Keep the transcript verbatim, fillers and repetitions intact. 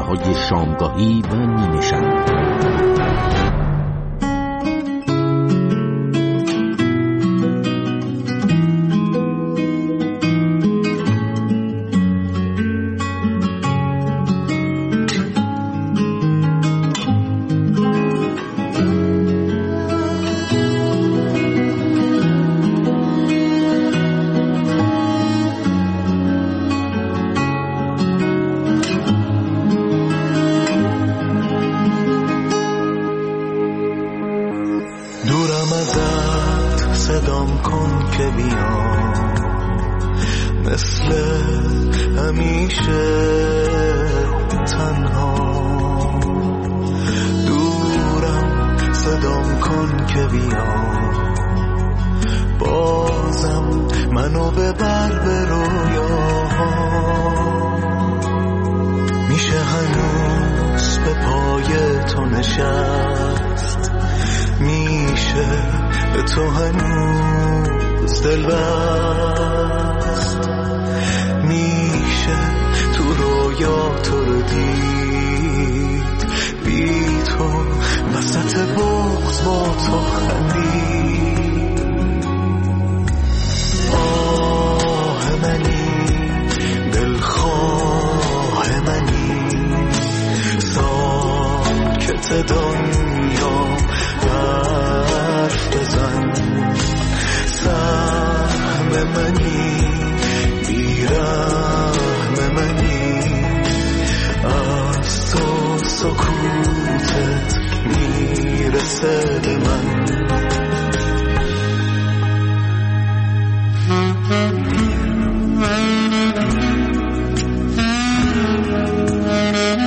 های شامگاهی و نیمه شب. صدام کن که بیام، مثل همیشه تنها. دورم صدام کن که بیام، بازم منو ببر به رویاها. میشه هنوز به پای تو نشست، میشه به تو هنوز دل بست، میشه تو رویا تو رو دید، بی تو وسط بغض با تو خندید. آه منی دلخواه منی، ساکت دنیا حرف بزن. سهم منی بیرحم منی، از تو سکوتت میرسه به من.